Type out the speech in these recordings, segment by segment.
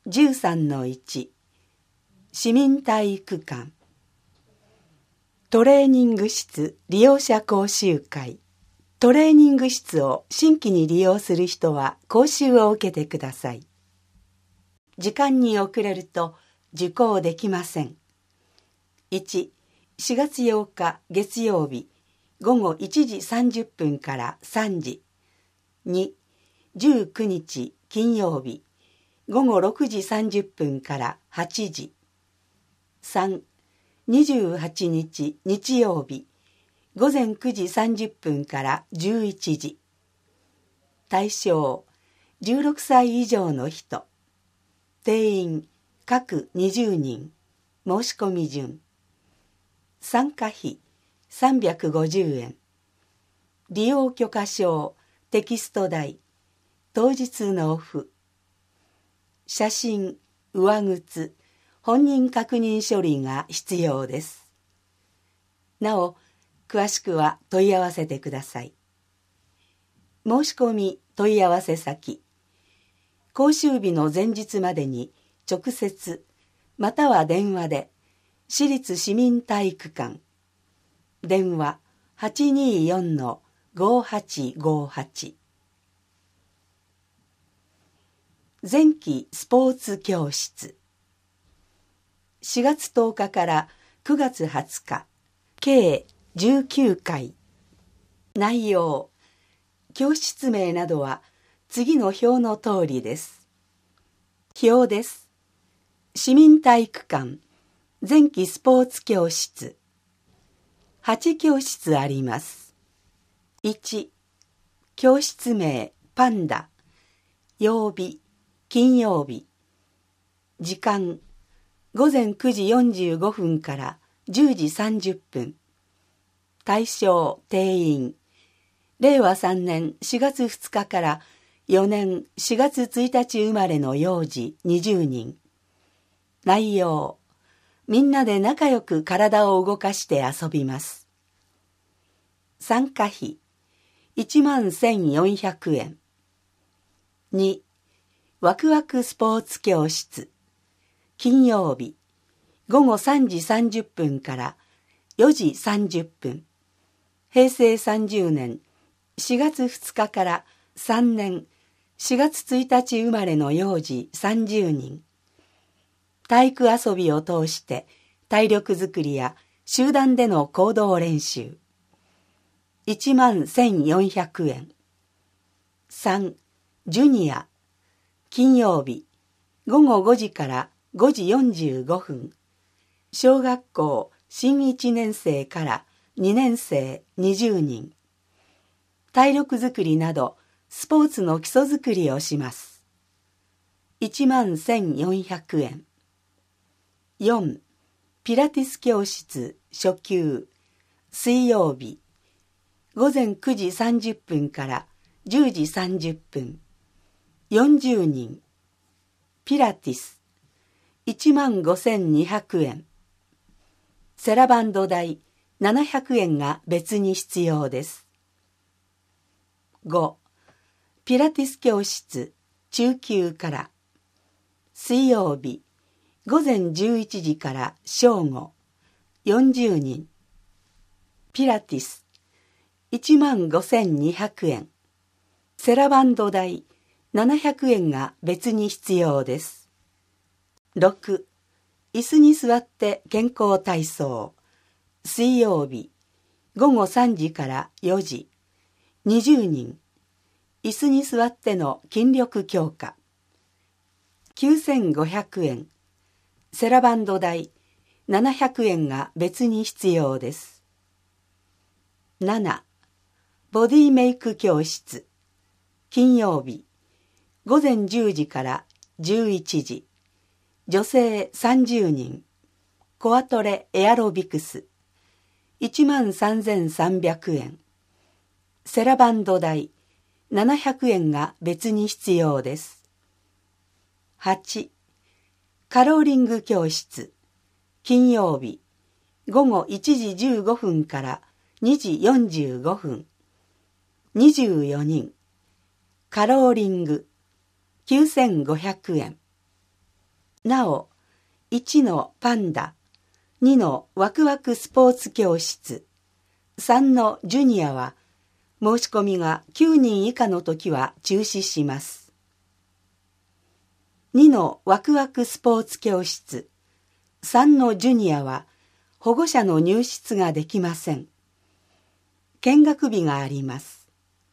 13-1 市民体育館トレーニング室利用者講習会。トレーニング室を新規に利用する人は講習を受けてください。時間に遅れると受講できません。1、4月8日月曜日午後1時30分から3時。2、19日金曜日午後6時30分から8時。3、28日日曜日午前9時30分から11時。対象、16歳以上の人。定員、各20人。申し込み順。参加費、350円。利用許可証、テキスト代。当日納付。写真、上靴、本人確認書類が必要です。なお、詳しくは問い合わせてください。申し込み問い合わせ先。講習日の前日までに直接または電話で市立市民体育館。電話 824-5858。前期スポーツ教室。4月10日から9月20日、計19回。内容、教室名などは次の表の通りです。表です。市民体育館、前期スポーツ教室。8教室あります。1、教室名、パンダ。曜日、金曜日。時間、午前9時45分から10時30分。対象、定員。令和3年4月2日から4年4月1日生まれの幼児20人。内容、みんなで仲良く体を動かして遊びます。参加費、11,400円。2、ワクワクスポーツ教室。金曜日、午後3時30分から4時30分。平成30年4月2日から3年4月1日生まれの幼児30人。体育遊びを通して体力づくりや集団での行動練習。11,400円。3、ジュニア。金曜日、午後5時から5時45分。小学校新1年生から2年生20人。体力づくりなどスポーツの基礎づくりをします。11,400円。4、ピラティス教室初級。水曜日、午前9時30分から10時30分。40人。ピラティス。15,200円。セラバンド代700円が別に必要です。5、ピラティス教室中級から。水曜日、午前11時から正午。40人。ピラティス。15,200円。セラバンド代700円が別に必要です。6、椅子に座って健康体操。水曜日、午後3時から4時。20人。椅子に座っての筋力強化。9,500円。セラバンド代700円が別に必要です。7、ボディメイク教室。金曜日、午前10時から11時。女性30人。コアトレエアロビクス。13,300円。セラバンド代700円が別に必要です。8、カローリング教室。金曜日、午後1時15分から2時45分。24人。カローリング。9,500円。 なお、1のパンダ、2のワクワクスポーツ教室、3のジュニアは、申し込みが9人以下の時は中止します。2のワクワクスポーツ教室、3のジュニアは保護者の入室ができません。見学日があります。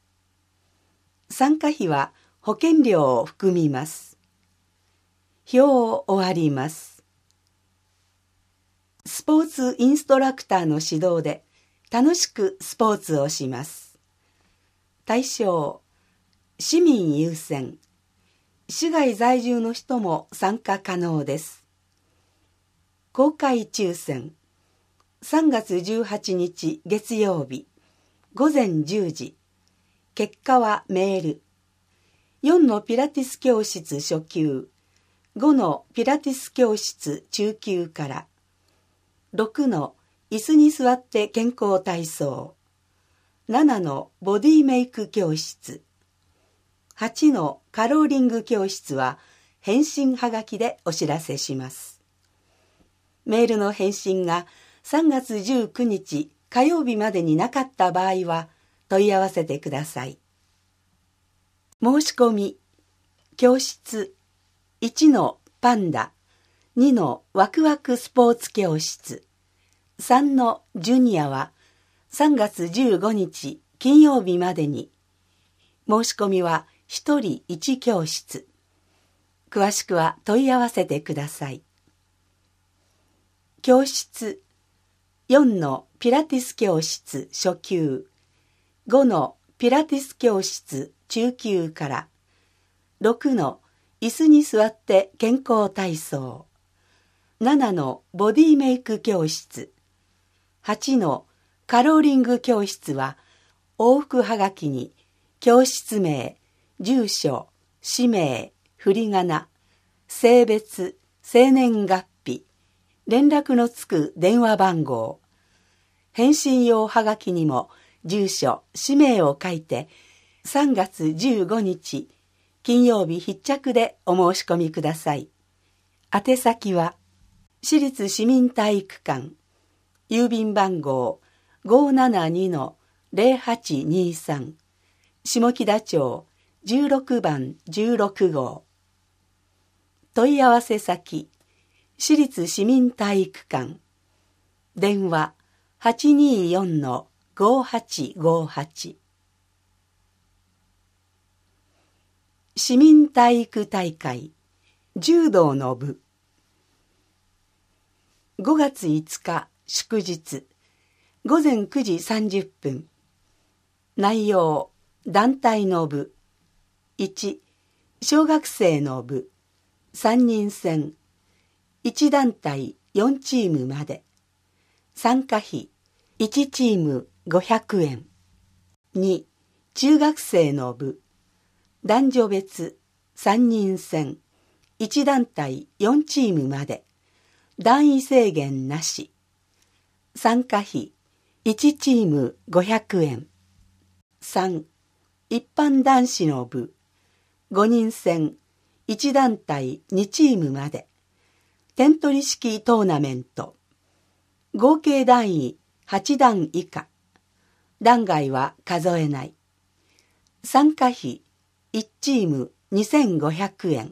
参加費は保険料を含みます。表を終わります。スポーツインストラクターの指導で楽しくスポーツをします。対象、市民優先。市外在住の人も参加可能です。公開抽選。3月18日月曜日午前10時。結果はメール。4のピラティス教室初級、5のピラティス教室中級から、6の椅子に座って健康体操、7のボディメイク教室、8のカローリング教室は返信はがきでお知らせします。メールの返信が3月19日火曜日までになかった場合は問い合わせてください。申し込み、教室、1のパンダ、2のワクワクスポーツ教室、3のジュニアは3月15日金曜日までに。申し込みは1人1教室。詳しくは問い合わせてください。教室、4のピラティス教室初級、5のピラティス教室中級から、6の椅子に座って健康体操、7のボディメイク教室、8のカローリング教室は往復はがきに教室名、住所、氏名、振り仮名、性別、生年月日、連絡のつく電話番号、返信用はがきにも住所、氏名を書いて3月15日金曜日必着でお申し込みください。宛先は市立市民体育館、郵便番号 572-0823 下北町16番16号。問い合わせ先、市立市民体育館、電話 824-5858。市民体育大会柔道の部。5月5日祝日午前9時30分。内容、団体の部。1、小学生の部3人戦、1団体4チームまで。参加費1チーム500円。2、中学生の部。男女別3人戦、1団体4チームまで。段位制限なし。参加費1チーム500円。3、一般男子の部。5人戦、1団体2チームまで。点取り式トーナメント。合計段位8段以下。段外は数えない。参加費1チーム2500円。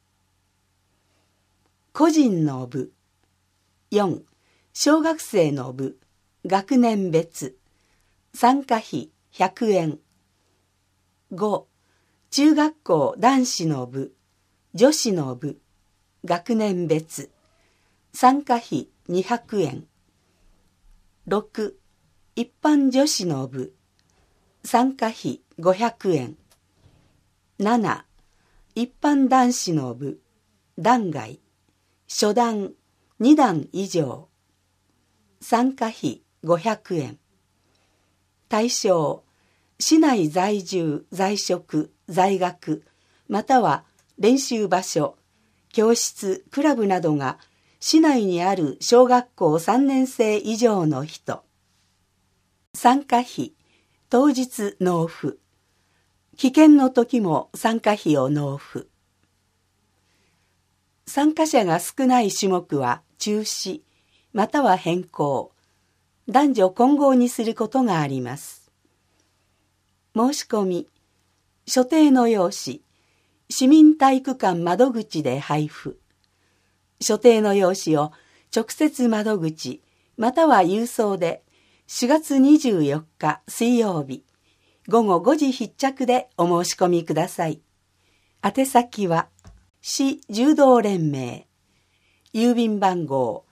個人の部。4、小学生の部。学年別。参加費100円。5、中学校男子の部。女子の部。学年別。参加費200円。6、一般女子の部。参加費500円。7、一般男子の部。段外。初段2段以上。参加費500円。対象、市内在住、在職、在学、または練習場所、教室、クラブなどが市内にある小学校3年生以上の人。参加費、当日納付。危険の時も参加費を納付。 参加者が少ない種目は中止、または変更、男女混合にすることがあります。申し込み、所定の用紙、市民体育館窓口で配布。所定の用紙を直接窓口、または郵送で4月24日水曜日午後5時必着でお申し込みください。宛先は市柔道連盟、郵便番号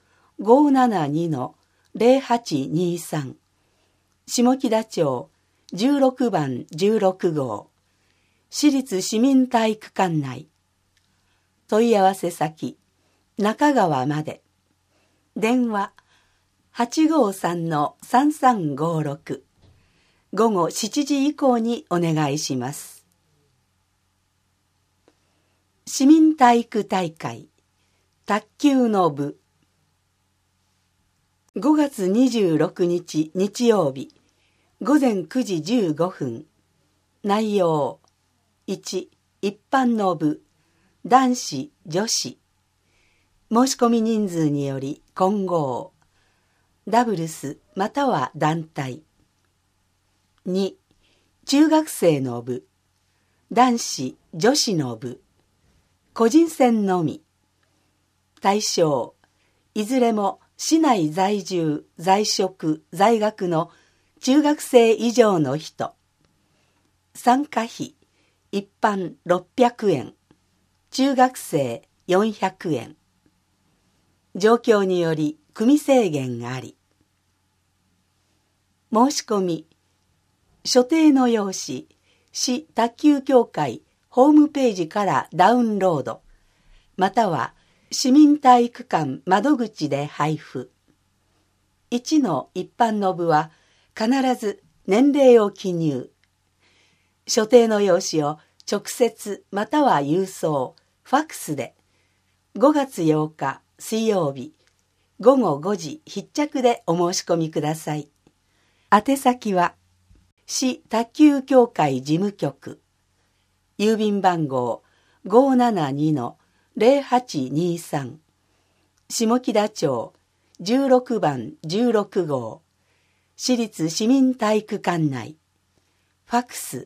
572-0823 下北町16番16号市立市民体育館内。問い合わせ先中川まで。電話 853-3356 午後7時以降にお願いします。市民体育大会卓球の部。5月26日日曜日午前9時15分。内容1、一般の部、男子女子。申し込み人数により混合、ダブルスまたは団体。2、中学生の部、男子女子の部、個人戦のみ。対象、いずれも市内在住、在職、在学の中学生以上の人。参加費、一般600円、中学生400円。状況により組制限あり。申し込み、所定の用紙、市卓球協会ホームページからダウンロード、または市民体育館窓口で配布。1の一般の部は必ず年齢を記入。所定の用紙を直接または郵送、ファックスで5月8日水曜日午後5時必着でお申し込みください。宛先は市卓球協会事務局、郵便番号 572-0823 下北町16番16号市立市民体育館内。ファックス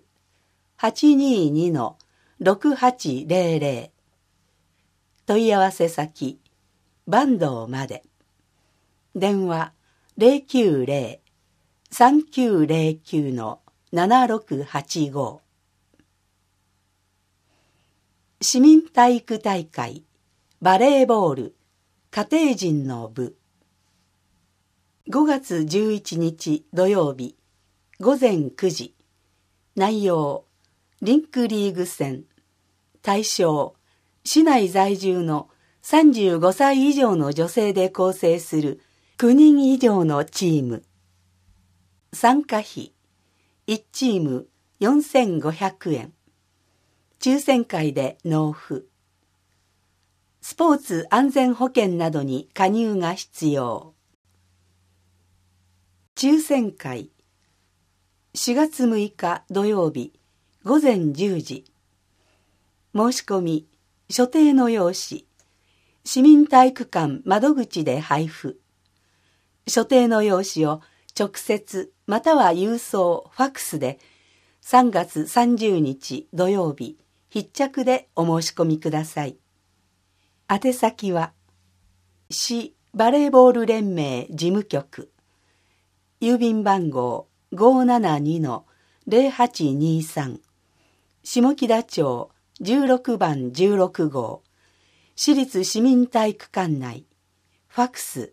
822-6800 問い合わせ先坂東まで。電話 090-3909-7685。市民体育大会バレーボール家庭人の部。5月11日土曜日午前9時。内容、リンクリーグ戦。対象、市内在住の35歳以上の女性で構成する9人以上のチーム。参加費、1チーム4500円。抽選会で納付。スポーツ安全保険などに加入が必要。抽選会、4月6日土曜日午前10時。申し込み、所定の用紙、市民体育館窓口で配布。所定の用紙を直接または郵送、ファックスで3月30日土曜日必着でお申し込みください。宛先は市バレーボール連盟事務局、郵便番号 572-0823 下北町16番16号市立市民体育館内。ファックス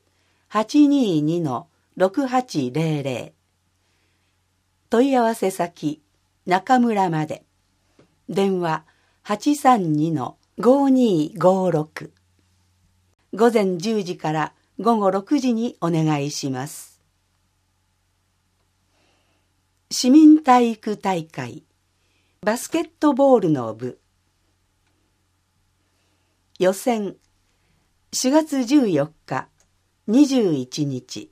822-6800。問い合わせ先中村まで。電話 832-5256。午前10時から午後6時にお願いします。市民体育大会バスケットボールの部。予選4月14日21日。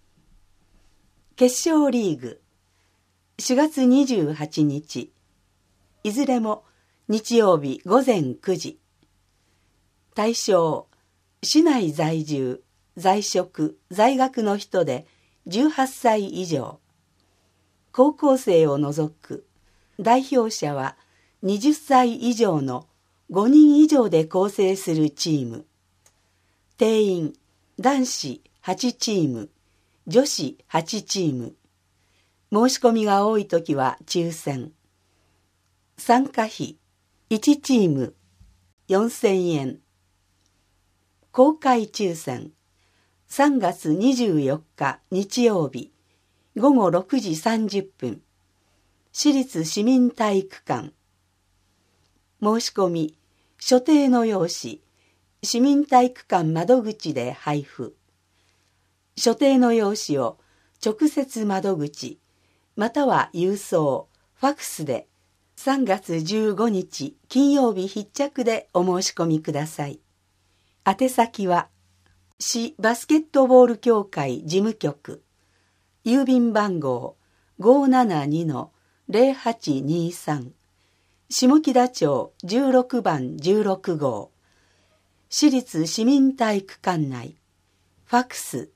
決勝リーグ4月28日。いずれも日曜日午前9時。 対象、市内在住、在職、在学の人で18歳以上。高校生を除く。代表者は20歳以上の5人以上で構成するチーム。定員、男子8チーム、女子8チーム。申し込みが多いときは抽選。参加費、1チーム4000円。公開抽選。3月24日日曜日午後6時30分。市立市民体育館。申し込み、所定の用紙、市民体育館窓口で配布。所定の用紙を直接窓口、または郵送、ファクスで3月15日金曜日必着でお申し込みください。宛先は、市バスケットボール協会事務局、郵便番号 572-0823、下北町16番16号、市立市民体育館内、ファクス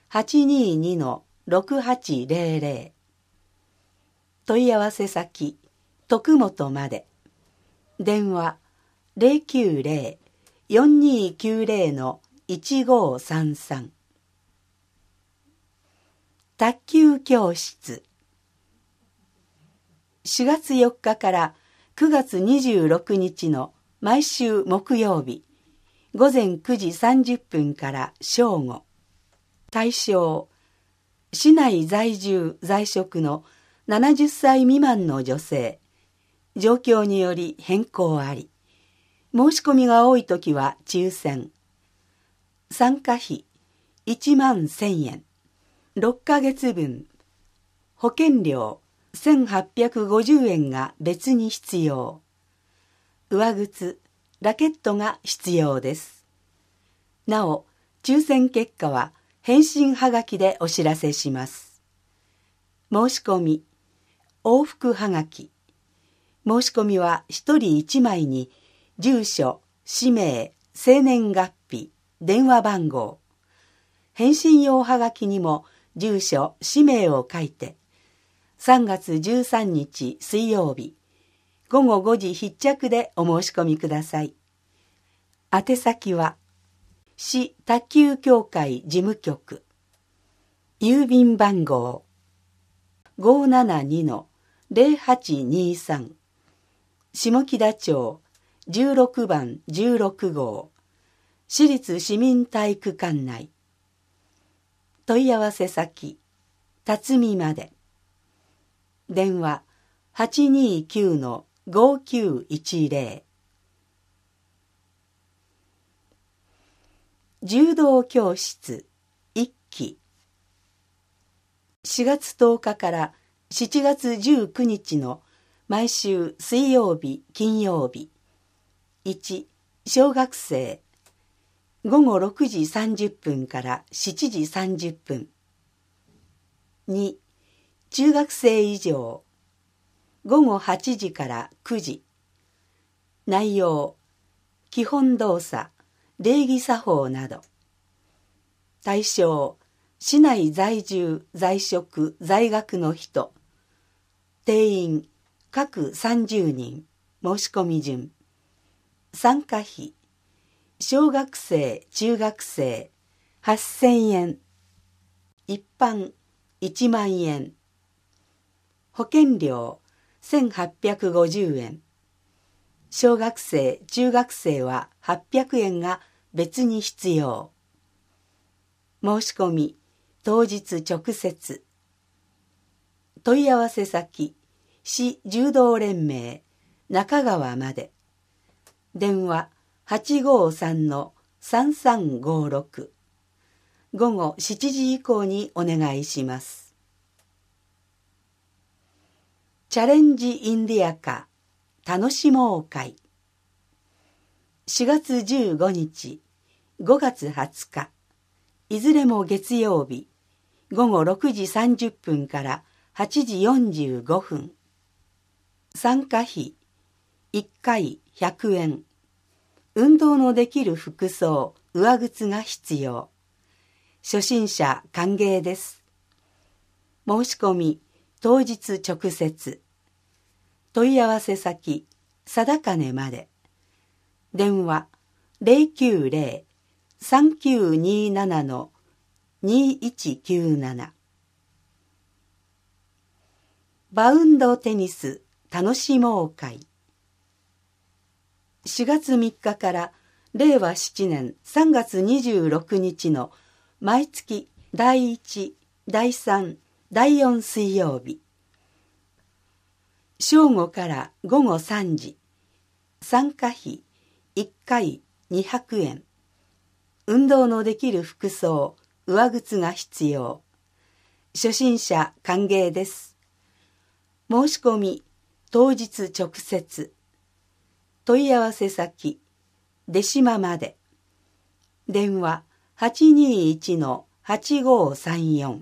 822-6800、問い合わせ先、徳本まで。電話 090-4290-1533。卓球教室。4月4日から9月26日の毎週木曜日、午前9時30分から正午。対象、市内在住在職の70歳未満の女性。状況により変更あり。申し込みが多いときは抽選。参加費11,000円。6ヶ月分。保険料1,850円が別に必要。上靴、ラケットが必要です。なお、抽選結果は返信はがきでお知らせします。申し込み、往復はがき。申し込みは1人1枚に住所、氏名、生年月日、電話番号。返信用はがきにも住所、氏名を書いて、3月13日水曜日、午後5時必着でお申し込みください。宛先は、市卓球協会事務局。郵便番号 572-0823、下北町16番16号、市立市民体育館内。問い合わせ先、辰巳まで。電話 829-5910。柔道教室1期。4月10日から7月19日の毎週水曜日、金曜日。1、小学生。午後6時30分から7時30分。2、中学生以上。午後8時から9時。内容、基本動作、礼儀作法など。対象、市内在住、在職、在学の人。定員、各30人。申し込み順。参加費、小学生、中学生、8,000円。一般、1万円。保険料、1,850円。小学生、中学生は800円が別に必要。申し込み、当日直接。問い合わせ先、市柔道連盟、中川まで。電話 853-3356。午後7時以降にお願いします。チャレンジインディアカ楽しもう会。4月15日、5月20日、いずれも月曜日、午後6時30分から8時45分。参加費、1回100円。 運動のできる服装、上靴が必要。初心者歓迎です。申し込み、当日直接。問い合わせ先、定金まで。電話、090-3927-2197。バウンドテニス楽しもう会。4月3日から令和7年3月26日の毎月第1、第3、第4水曜日。正午から午後3時。参加費1回200円。運動のできる服装、上靴が必要。初心者歓迎です。申し込み、当日直接。問い合わせ先、出島まで。電話 821-8534。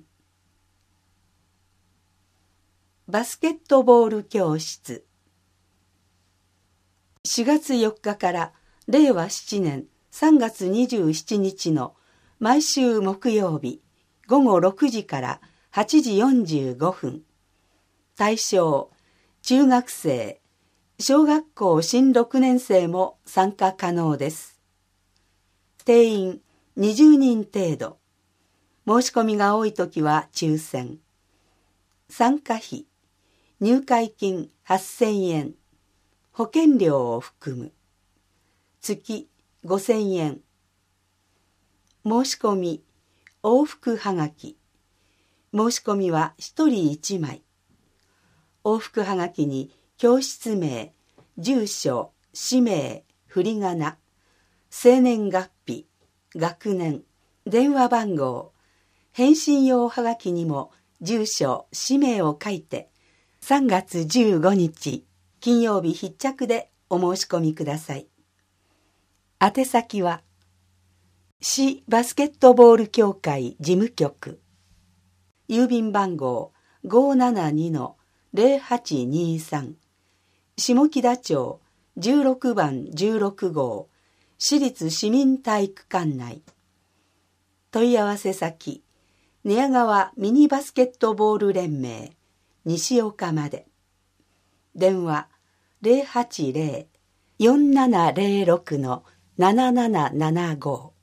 バスケットボール教室。4月4日から令和7年3月27日の毎週木曜日午後6時から8時45分。対象、中学生、小学校新6年生も参加可能です。定員20人程度。申し込みが多いときは抽選。参加費、入会金8000円。保険料を含む。月5000円。申し込み、往復はがき。申し込みは1人1枚。往復はがきに教室名、住所、氏名、振り仮名、生年月日、学年、電話番号、返信用はがきにも住所、氏名を書いて3月15日金曜日必着でお申し込みください。宛先は市バスケットボール協会事務局、郵便番号 572-0823 下北町16番16号市立市民体育館内。問い合わせ先、寝屋川ミニバスケットボール連盟西岡まで。電話 080-4706-7775